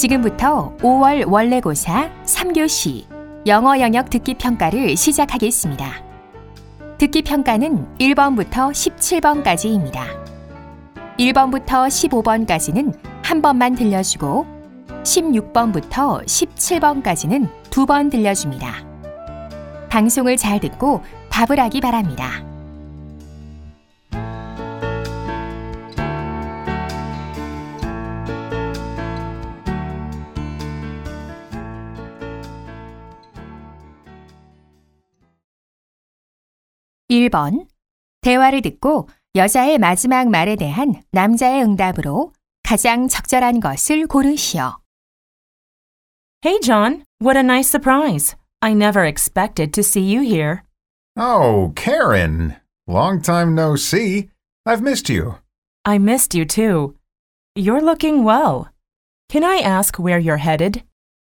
지금부터 5월 원래고사 3교시 영어 영역 듣기 평가를 시작하겠습니다. 듣기 평가는 1번부터 17번까지입니다. 1번부터 15번까지는 한 번만 들려주고 16번부터 17번까지는 두 번 들려줍니다. 방송을 잘 듣고 답을 하기 바랍니다. (1번) 대화를 듣고 여자의 마지막 말에 대한 남자의 응답으로 가장 적절한 것을 고르시오. Hey, John, what a nice surprise. I never expected to see you here. Oh, Karen. Long time no see. I've missed you. I missed you too. You're looking well. Can I ask where you're headed?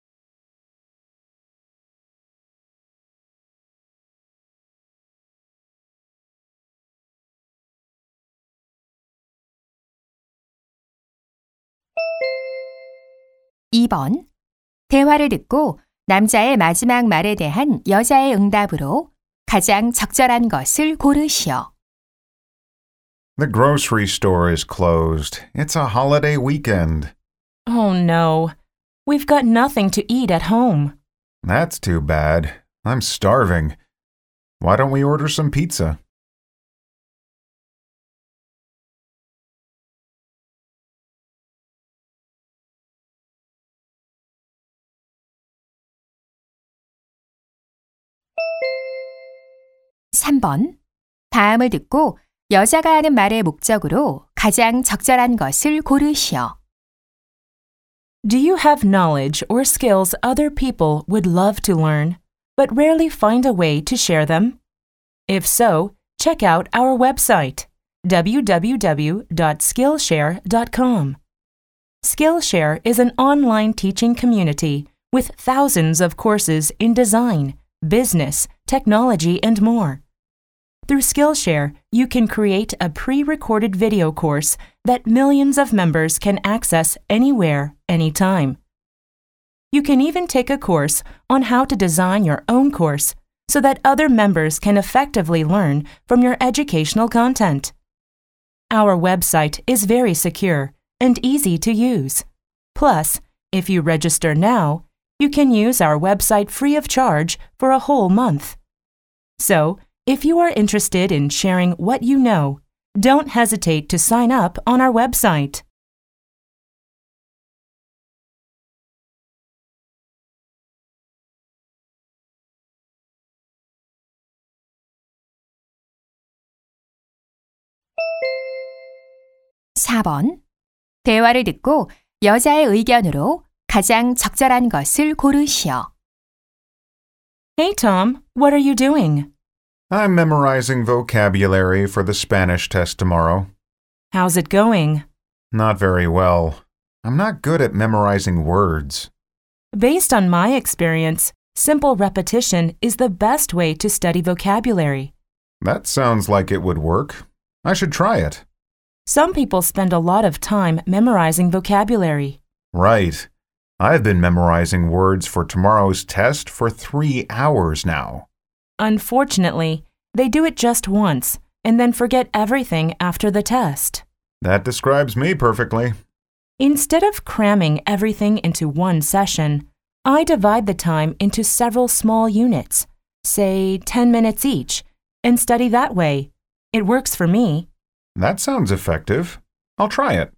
(2번) 대화를 듣고 남자의 마지막 말에 대한 여자의 응답으로 가장 적절한 것을 고르시오. The grocery store is closed. It's a holiday weekend. Oh no. We've got nothing to eat at home. That's too bad. I'm starving. Why don't we order some pizza? (3번) 다음을 듣고 여자가 하는 말의 목적으로 가장 적절한 것을 고르시오. Do you have knowledge or skills other people would love to learn, but rarely find a way to share them? If so, check out our website, www.skillshare.com. Skillshare is an online teaching community with thousands of courses in design, business, technology, and more. Through Skillshare, you can create a pre-recorded video course that millions of members can access anywhere, anytime. You can even take a course on how to design your own course so that other members can effectively learn from your educational content. Our website is very secure and easy to use. Plus, if you register now, you can use our website free of charge for a whole month. So, if you are interested in sharing what you know, don't hesitate to sign up on our website. (4번) 대화를 듣고 여자의 의견으로 가장 적절한 것을 고르시오. Hey Tom, what are you doing? I'm memorizing vocabulary for the Spanish test tomorrow. How's it going? Not very well. I'm not good at memorizing words. Based on my experience, simple repetition is the best way to study vocabulary. That sounds like it would work. I should try it. Some people spend a lot of time memorizing vocabulary. Right. I've been memorizing words for tomorrow's test for 3 hours now. Unfortunately, they do it just once and then forget everything after the test. That describes me perfectly. Instead of cramming everything into one session, I divide the time into several small units, say 10 minutes each, and study that way. It works for me. That sounds effective. I'll try it.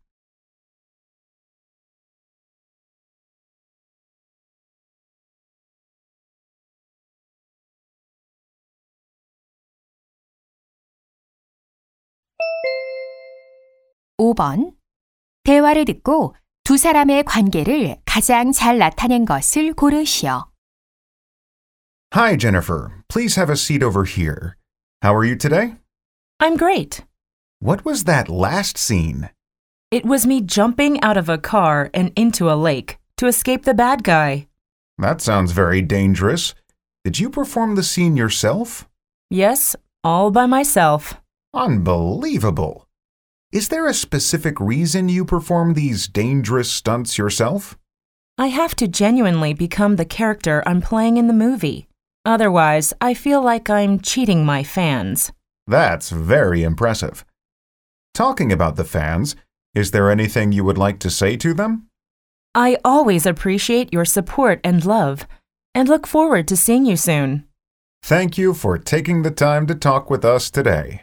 (5번) 대화를 듣고 두 사람의 관계를 가장 잘 나타낸 것을 고르시오. Hi, Jennifer. Please have a seat over here. How are you today? I'm great. What was that last scene? It was me jumping out of a car and into a lake to escape the bad guy. That sounds very dangerous. Did you perform the scene yourself? Yes, all by myself. Unbelievable. Is there a specific reason you perform these dangerous stunts yourself? I have to genuinely become the character I'm playing in the movie. Otherwise, I feel like I'm cheating my fans. That's very impressive. Talking about the fans, is there anything you would like to say to them? I always appreciate your support and love, and look forward to seeing you soon. Thank you for taking the time to talk with us today.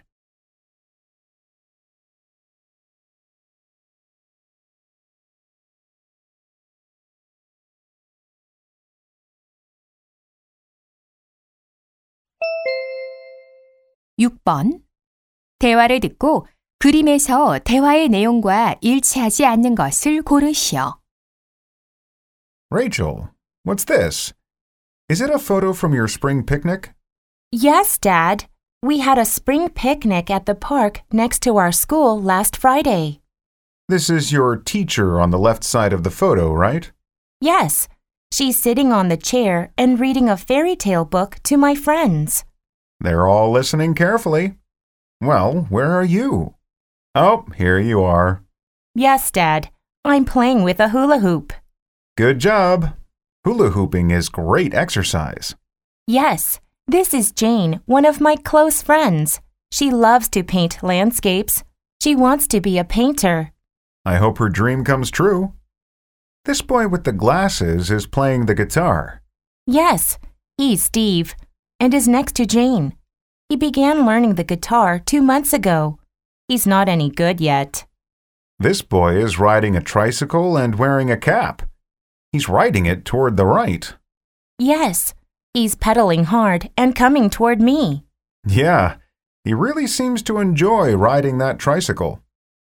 (6번) 대화를 듣고 그림에서 대화의 내용과 일치하지 않는 것을 고르시오. Rachel, what's this? Is it a photo from your spring picnic? Yes, Dad. We had a spring picnic at the park next to our school last Friday. This is your teacher on the left side of the photo, right? Yes. She's sitting on the chair and reading a fairy tale book to my friends. They're all listening carefully. Well, where are you? Oh, here you are. Yes, Dad. I'm playing with a hula hoop. Good job. Hula hooping is great exercise. Yes. This is Jane, one of my close friends. She loves to paint landscapes. She wants to be a painter. I hope her dream comes true. This boy with the glasses is playing the guitar. Yes, he's Steve, and is next to Jane. He began learning the guitar 2 months ago. He's not any good yet. This boy is riding a tricycle and wearing a cap. He's riding it toward the right. Yes, he's pedaling hard and coming toward me. Yeah, he really seems to enjoy riding that tricycle.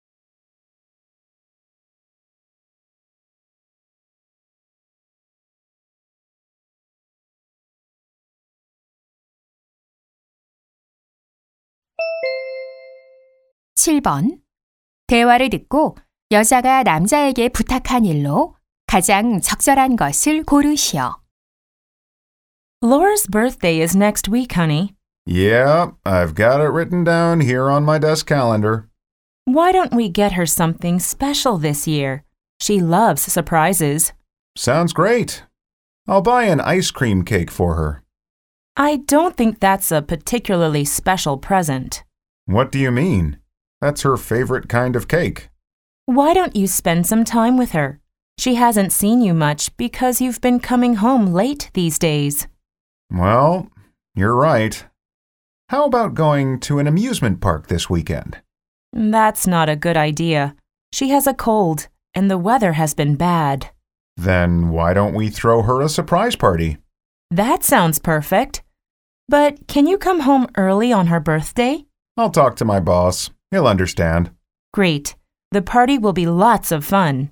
(7번) 대화를 듣고 여자가 남자에게 부탁한 일로 가장 적절한 것을 고르시오. Laura's birthday is next week, honey. Yeah, I've got it written down here on my desk calendar. Why don't we get her something special this year? She loves surprises. Sounds great. I'll buy an ice cream cake for her. I don't think that's a particularly special present. What do you mean? That's her favorite kind of cake. Why don't you spend some time with her? She hasn't seen you much because you've been coming home late these days. Well, you're right. How about going to an amusement park this weekend? That's not a good idea. She has a cold, and the weather has been bad. Then why don't we throw her a surprise party? That sounds perfect. But can you come home early on her birthday? I'll talk to my boss. He'll understand. Great. The party will be lots of fun.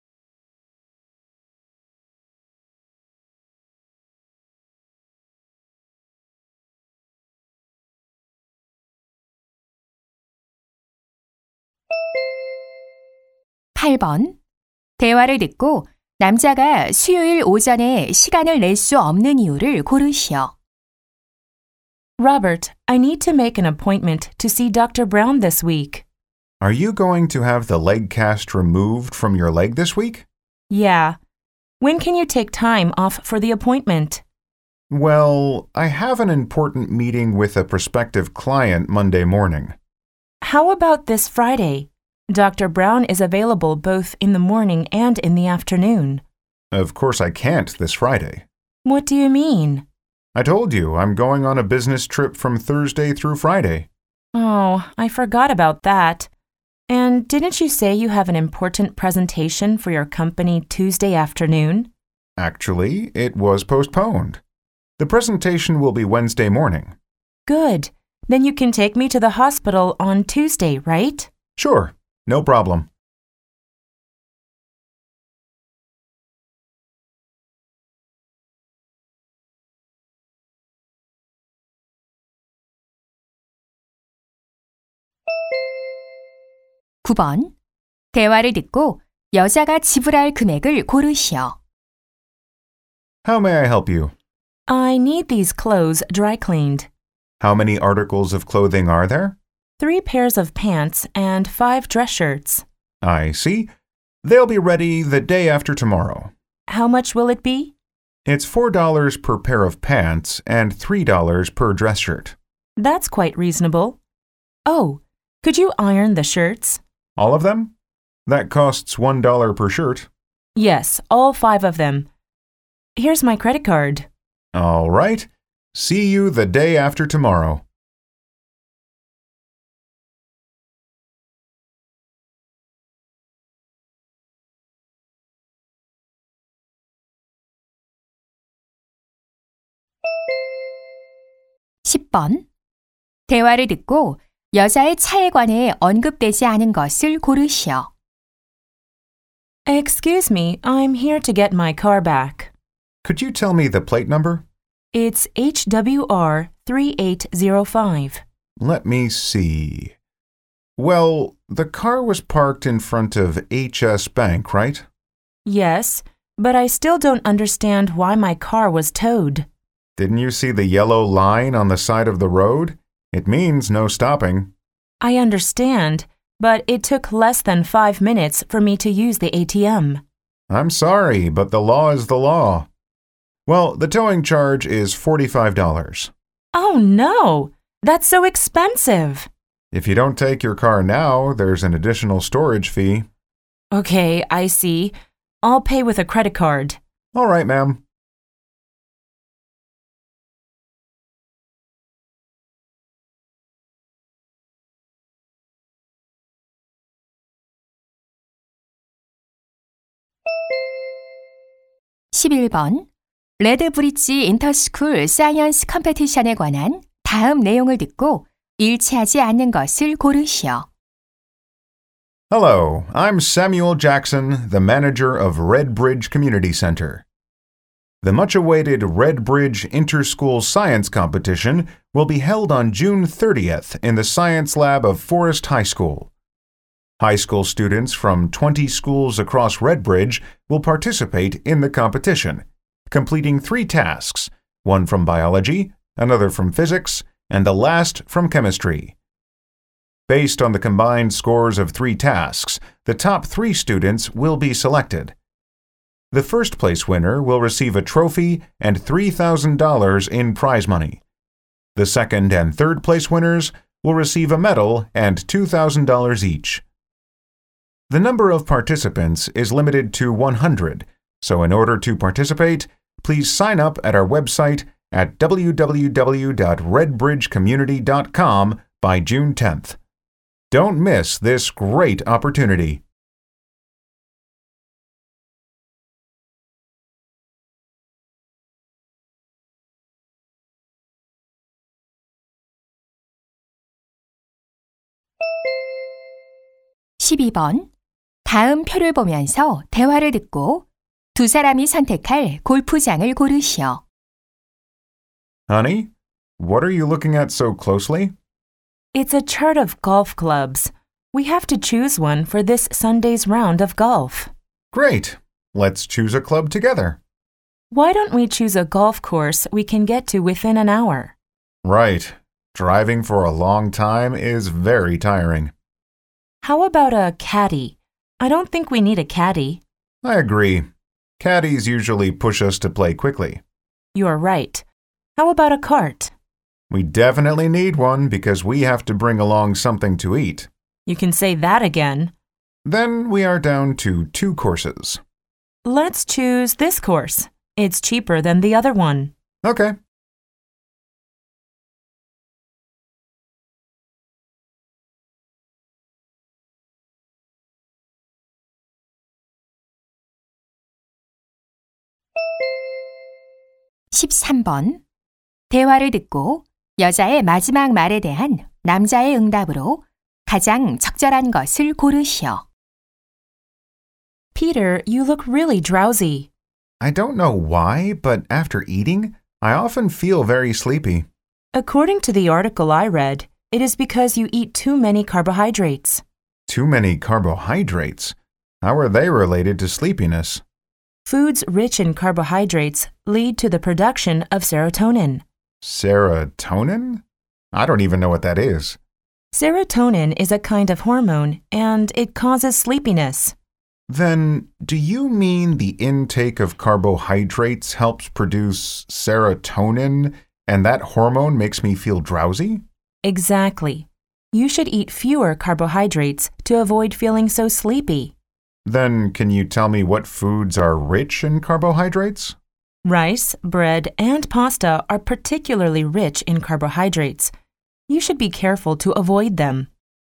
(8번) 대화를 듣고 남자가 수요일 오전에 시간을 낼 수 없는 이유를 고르시오. Robert, I need to make an appointment to see Dr. Brown this week. Are you going to have the leg cast removed from your leg this week? Yeah. When can you take time off for the appointment? Well, I have an important meeting with a prospective client Monday morning. How about this Friday? Dr. Brown is available both in the morning and in the afternoon. Of course I can't this Friday. What do you mean? I told you I'm going on a business trip from Thursday through Friday. Oh, I forgot about that. And didn't you say you have an important presentation for your company Tuesday afternoon? Actually, it was postponed. The presentation will be Wednesday morning. Good. Then you can take me to the hospital on Tuesday, right? Sure, no problem. (9번) 대화를 듣고 여자가 지불할 금액을 고르시오. How may I help you? I need these clothes dry cleaned. How many articles of clothing are there? 3 pairs of pants and 5 dress shirts. I see. They'll be ready the day after tomorrow. How much will it be? It's $4 per pair of pants and $3 per dress shirt. That's quite reasonable. Oh, could you iron the shirts? All of them? That costs $1 per shirt. Yes, all 5 of them. Here's my credit card. All right. See you the day after tomorrow. (10번) 대화를 듣고 여자의 차에 관해 언급되지 않은 것을 고르시오. Excuse me, I'm here to get my car back. Could you tell me the plate number? It's HWR 3805. Let me see. Well, the car was parked in front of HS Bank, right? Yes, but I still don't understand why my car was towed. Didn't you see the yellow line on the side of the road? It means no stopping. I understand, but it took less than 5 minutes for me to use the ATM. I'm sorry, but the law is the law. Well, the towing charge is $45. Oh no! That's so expensive! If you don't take your car now, there's an additional storage fee. Okay, I see. I'll pay with a credit card. All right, ma'am. (11번) 레드브릿지 인터스쿨 사이언스 컴페티션에 관한 다음 내용을 듣고 일치하지 않는 것을 고르시오. Hello, I'm Samuel Jackson, the manager of Red Bridge Community Center. The much-awaited Red Bridge Inter-School Science Competition will be held on June 30th in the Science Lab of Forest High School. High school students from 20 schools across Red Bridge will participate in the competition, completing 3 tasks, one from biology, another from physics, and the last from chemistry. Based on the combined scores of 3 tasks, the top 3 students will be selected. The first place winner will receive a trophy and $3,000 in prize money. The second and third place winners will receive a medal and $2,000 each. The number of participants is limited to 100, so in order to participate, please sign up at our website at www.redbridgecommunity.com by June 10th. Don't miss this great opportunity. (12번) 다음 표를 보면서 대화를 듣고 2 사람이 선택할 골프장을 고르시오. Honey, what are you looking at so closely? It's a chart of golf clubs. We have to choose one for this Sunday's round of golf. Great. Let's choose a club together. Why don't we choose a golf course we can get to within an hour? Right. Driving for a long time is very tiring. How about a caddy? I don't think we need a caddy. I agree. Caddies usually push us to play quickly. You're right. How about a cart? We definitely need one because we have to bring along something to eat. You can say that again. Then we are down to 2 courses. Let's choose this course. It's cheaper than the other one. Okay. (13번) 대화를 듣고 여자의 마지막 말에 대한 남자의 응답으로 가장 적절한 것을 고르시오. Peter, you look really drowsy. I don't know why, but after eating, I often feel very sleepy. According to the article I read, it is because you eat too many carbohydrates. Too many carbohydrates? How are they related to sleepiness? Foods rich in carbohydrates lead to the production of serotonin. Serotonin? I don't even know what that is. Serotonin is a kind of hormone, and it causes sleepiness. Then, do you mean the intake of carbohydrates helps produce serotonin, and that hormone makes me feel drowsy? Exactly. You should eat fewer carbohydrates to avoid feeling so sleepy. Then, can you tell me what foods are rich in carbohydrates? Rice, bread, and pasta are particularly rich in carbohydrates. You should be careful to avoid them.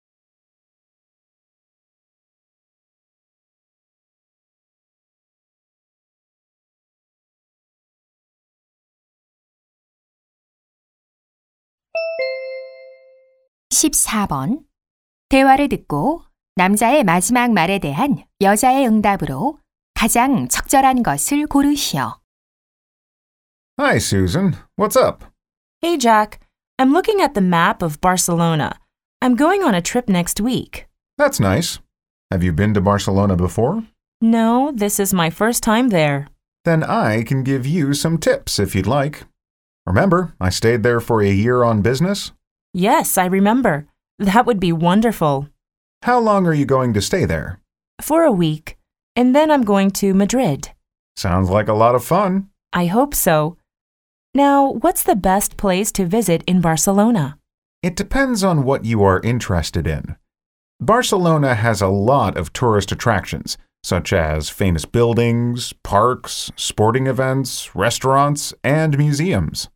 (14번) 대화를 듣고 남자의 마지막 말에 대한 여자의 응답으로 가장 적절한 것을 고르시오. Hi, Susan. What's up? Hey, Jack. I'm looking at the map of Barcelona. I'm going on a trip next week. That's nice. Have you been to Barcelona before? No, this is my first time there. Then I can give you some tips if you'd like. Remember, I stayed there for a year on business? Yes, I remember. That would be wonderful. How long are you going to stay there? For a week, and then I'm going to Madrid. Sounds like a lot of fun. I hope so. Now, what's the best place to visit in Barcelona? It depends on what you are interested in. Barcelona has a lot of tourist attractions, such as famous buildings, parks, sporting events, restaurants, and museums.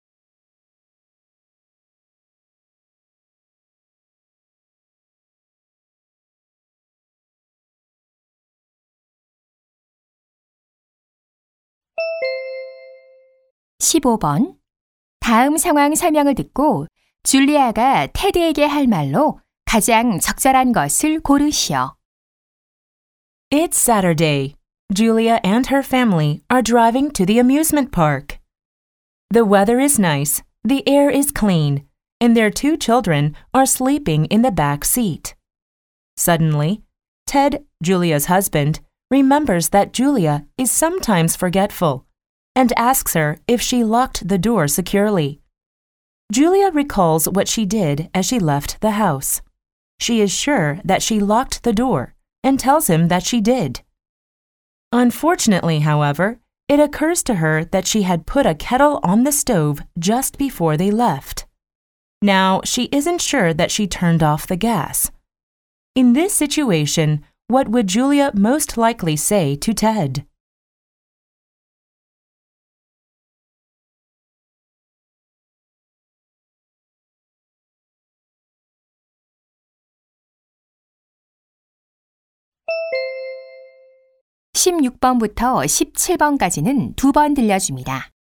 (15번) 다음 상황 설명을 듣고 줄리아가 테드에게 할 말로 가장 적절한 것을 고르시오. It's Saturday. Julia and her family are driving to the amusement park. The weather is nice, the air is clean, and their two children are sleeping in the back seat. Suddenly, Ted, Julia's husband, remembers that Julia is sometimes forgetful and asks her if she locked the door securely. Julia recalls what she did as she left the house. She is sure that she locked the door and tells him that she did. Unfortunately, however, it occurs to her that she had put a kettle on the stove just before they left. Now, she isn't sure that she turned off the gas. In this situation, what would Julia most likely say to Ted? (16번부터 17번까지는 2번 들려줍니다.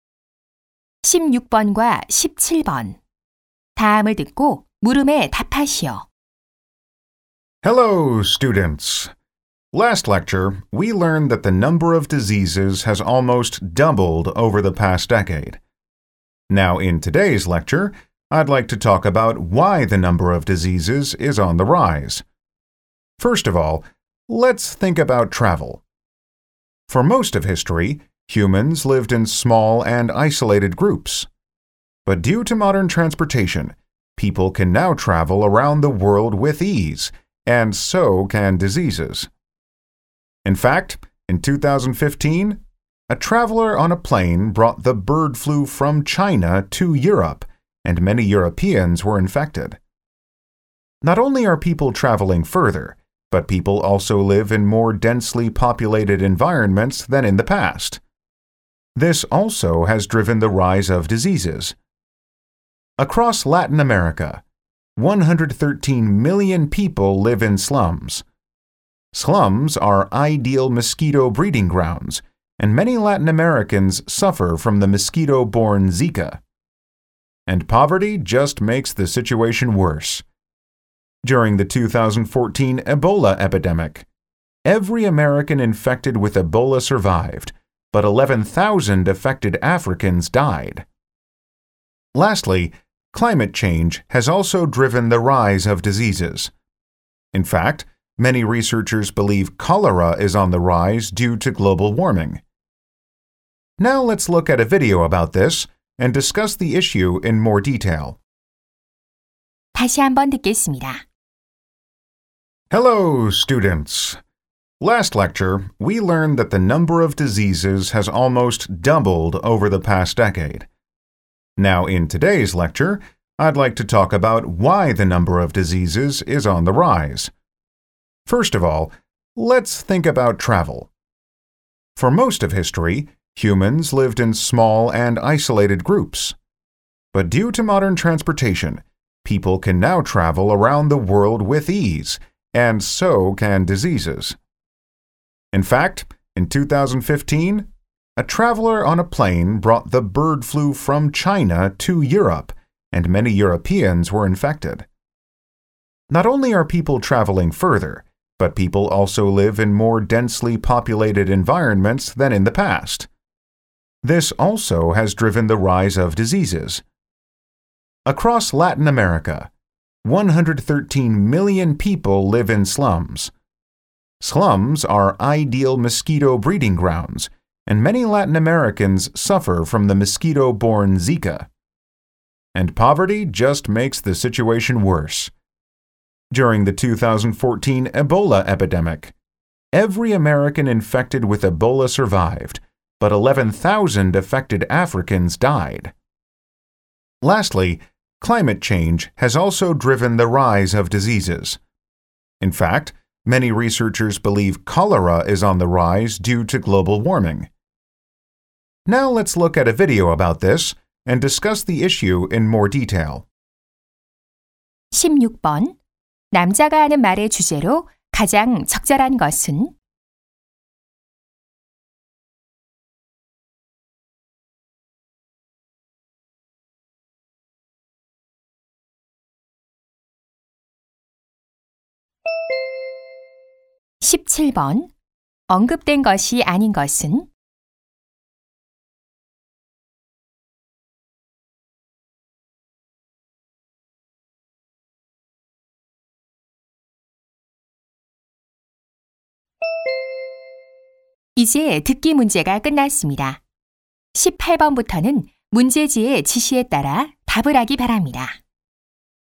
16번과 17번. 다음을 듣고 물음에 답하시오. Hello, students. Last lecture, we learned that the number of diseases has almost doubled over the past decade. Now, in today's lecture, I'd like to talk about why the number of diseases is on the rise. First of all, let's think about travel. For most of history, humans lived in small and isolated groups. But due to modern transportation, people can now travel around the world with ease, and so can diseases. In fact, in 2015, a traveler on a plane brought the bird flu from China to Europe, and many Europeans were infected. Not only are people traveling further, but people also live in more densely populated environments than in the past. This also has driven the rise of diseases. Across Latin America, 113 million people live in slums. Slums are ideal mosquito breeding grounds, and many Latin Americans suffer from the mosquito-borne Zika. And poverty just makes the situation worse. During the 2014 Ebola epidemic, every American infected with Ebola survived, but 11,000 affected Africans died. Lastly, climate change has also driven the rise of diseases. In fact, many researchers believe cholera is on the rise due to global warming. Now let's look at a video about this and discuss the issue in more detail. 다시 한번 듣겠습니다. Hello, students. Last lecture, we learned that the number of diseases has almost doubled over the past decade. Now, in today's lecture, I'd like to talk about why the number of diseases is on the rise. First of all, let's think about travel. For most of history, humans lived in small and isolated groups. But due to modern transportation, people can now travel around the world with ease, and so can diseases. In fact, in 2015, a traveler on a plane brought the bird flu from China to Europe, and many Europeans were infected. Not only are people traveling further, but people also live in more densely populated environments than in the past. This also has driven the rise of diseases. Across Latin America, 113 million people live in slums. Slums are ideal mosquito breeding grounds, and many Latin Americans suffer from the mosquito-borne Zika. And poverty just makes the situation worse. During the 2014 Ebola epidemic, every American infected with Ebola survived, but 11,000 affected Africans died. Lastly, climate change has also driven the rise of diseases. In fact, many researchers believe cholera is on the rise due to global warming. Now let's look at a video about this and discuss the issue in more detail. 16번. 남자가 하는 말의 주제로 가장 적절한 것은? 17번. 언급된 것이 아닌 것은? '이제 듣기 문제가 끝났습니다. 18번부터는 문제지의 지시에 따라 답을 하기 바랍니다.